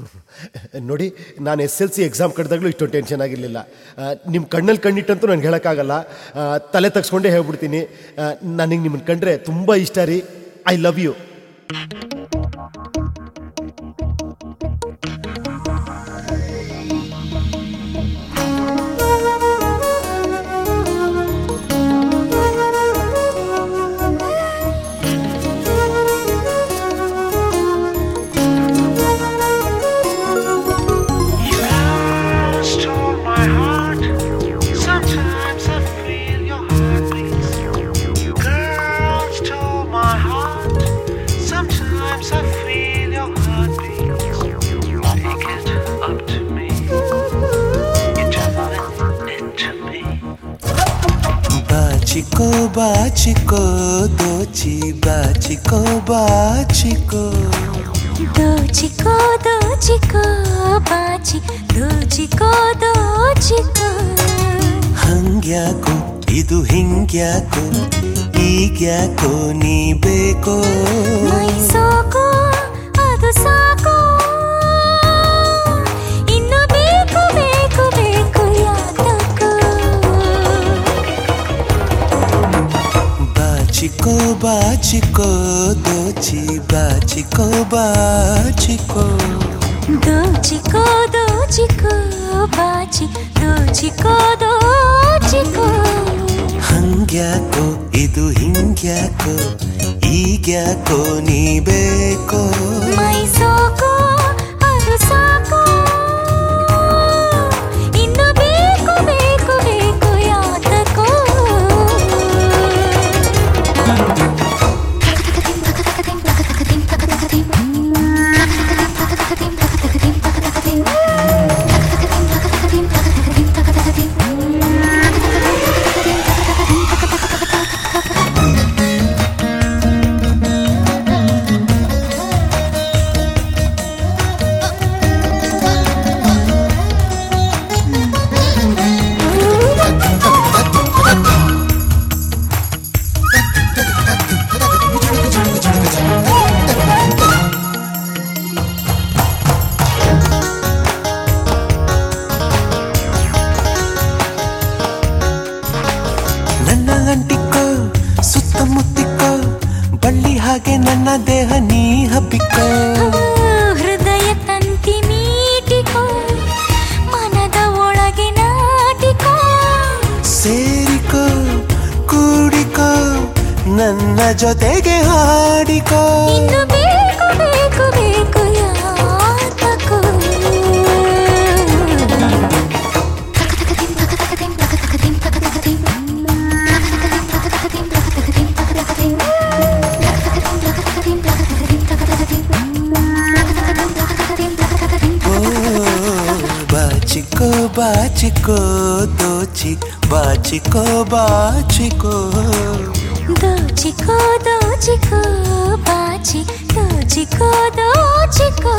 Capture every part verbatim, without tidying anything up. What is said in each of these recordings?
ನೋಡಿ, ನಾನು S L C exam ಕಟ್ಟಿದಾಗಲೂ ಇಷ್ಟೊಂದು ಟೆನ್ಷನ್ ಆಗಿರಲಿಲ್ಲ. ನಿಮ್ಮ ಕಣ್ಣಲ್ಲಿ ಕಣ್ಣಿಟ್ಟಂತೂ ನನಗೆ ಹೇಳೋಕ್ಕಾಗಲ್ಲ, ತಲೆ ತಗ್ಸ್ಕೊಂಡೇ ಹೇಳ್ಬಿಡ್ತೀನಿ. ನನಗೆ ನಿಮ್ಮನ್ನು ಕಂಡ್ರೆ ತುಂಬ ಇಷ್ಟ ರೀ. I love you. बाचिको बाचिको दोची बाचिको बाचिको दोचिको दोचिको बाची दोचिको दोचिको ಹಂಗ್ಯಾಕೋ ಇದು ಹಿಂಗ್ಯಾಕೋ ಈಗ್ಯಾಕೋ ನೀ ಬೇಕೋ ಮೈ ಸಾಕೋ ಅದು ಸಾಕೋ ಇನ್ನು ಬೇಕು ಬೇಕು ಬೇಕು ಯಾತಕ್ಕೋ ಬಾಚಿಕೋ ಬಾಚಿಕೋ ದೋಚಿ ಬಾಚಿಕೋ ಬಾಚಿಕೋ दोचिको दोचिको बाची दोचिको दोचिको ಹಂಗ್ಯಾಕೋ ಇದು ಹಿಂಗ್ಯಾಕೋ ಈಗ್ಯಾಕೋ ನೀ ಬೇಕೋ ಮೈ ಸಾಕೋ ಅದು ಸಾಕೋ ಇನ್ನು ಬೇಕು ಬೇಕು ಬೇಕು ಯಾತಕ್ಕೋ ಅಂಟಿಕೋ ಸುತ್ತಮುತ್ತಿಕೋ ಬಳ್ಳಿ ಹಾಗೆ ನನ್ನ ದೇಹ ನೀ ಹಬ್ಬಿಕೋ ಹೃದಯ ತಂತಿ ಮೀಟಿಕೋ ಮನದ ಒಳಗೆ ನಾಟಿಕೋ ಸೇರಿಕೋ ಕೂಡಿಕೋ ನನ್ನ ಜೊತೆಗೆ ಹಾಡಿಕೋ ಇನ್ನು ಬೇಕು ಬೇಕು ಬೇಕು ಯಾತಕ್ಕೋ बाचिको बाचिको दोची बाचिको बाचिको दोचिको दोचिको बाची दोचिको दोचिको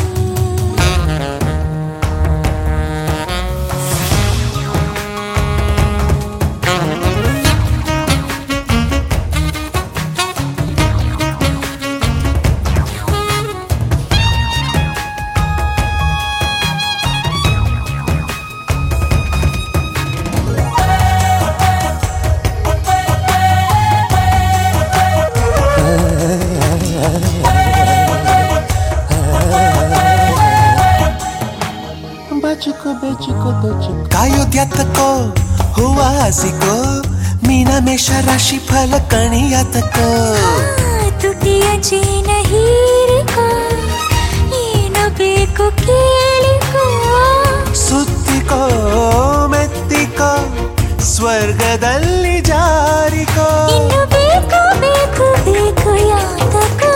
ಕಾಯೋದ್ಯಾತಕೋ ಹೂವ ಹಾಸಿಕೋ ಮೀನ ಮೇಷ ರಾಶಿ ಫಲ ಕಣಿಯಾತಕೋ ತುಟಿಯ ಜೀನ ಹೀರಿಕೋ ಏನು ಬೇಕು ಕೇಳಿಕೋ ಸುತ್ತಿಕೋ ಮೆತ್ತಿಕೋ ಸ್ವರ್ಗದಲ್ಲಿ ಜಾರಿಕೋ ಇನ್ನು ಬೇಕು ಬೇಕು ಬೇಕು ಯಾತಕ್ಕೋ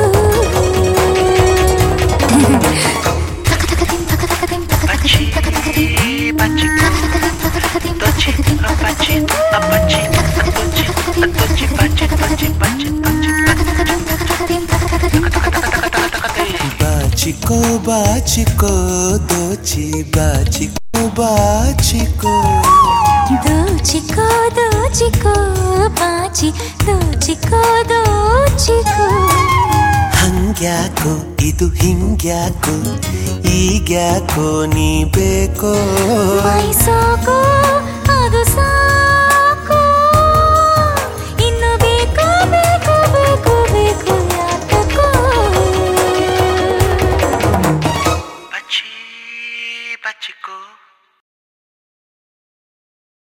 बाचिको बाचिको दोची बाचिको बाचिको दोचिको दोचिको बाची दोचिको दोचिको ಹಂಗ್ಯಾಕೋ ಇದು ಹಿಂಗ್ಯಾಕೋ ಈಗ್ಯಾಕೋ ನೀ ಬೇಕೋ ಮೈ ಸಾಕೋ